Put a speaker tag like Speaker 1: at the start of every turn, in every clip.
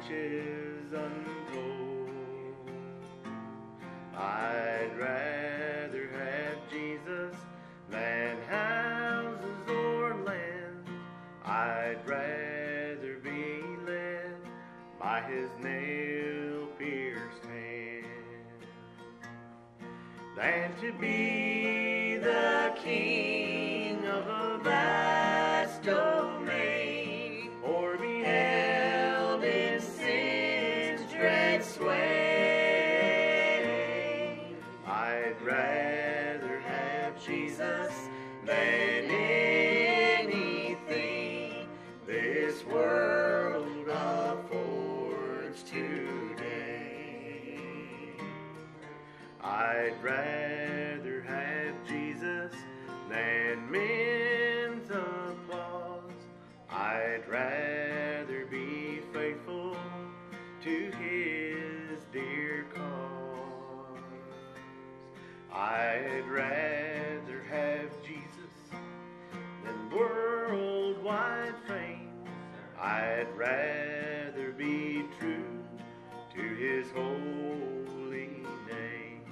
Speaker 1: riches untold. I'd rather have Jesus than houses or land. I'd rather be led by his nail-pierced hand than to be the king of a vast domain, or be held in sin's dread sway. I'd rather have Jesus than anything this world affords today. I'd rather have Jesus than men's applause. I'd rather be faithful to his dear cause. I'd rather have Jesus than worldwide fame. I'd rather be true to his holy name.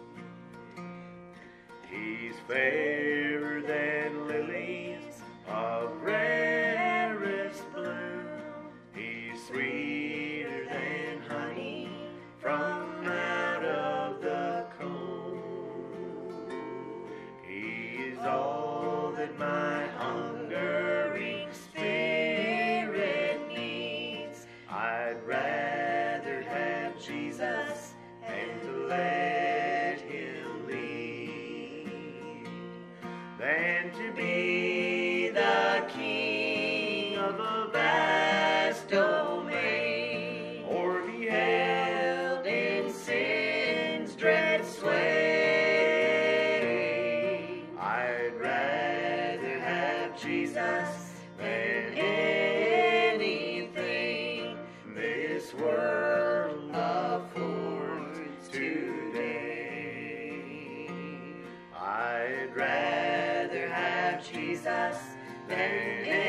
Speaker 1: He's fairer than lilies of rarest bloom. He's sweeter than honey from out of the comb. He's all that my hungering spirit needs. I'd rather have Jesus and to let him lead than to be the king of a vast domain, or be held in sin's dread sway. I'd rather have Jesus than anything this world affords today. I'd rather have Jesus than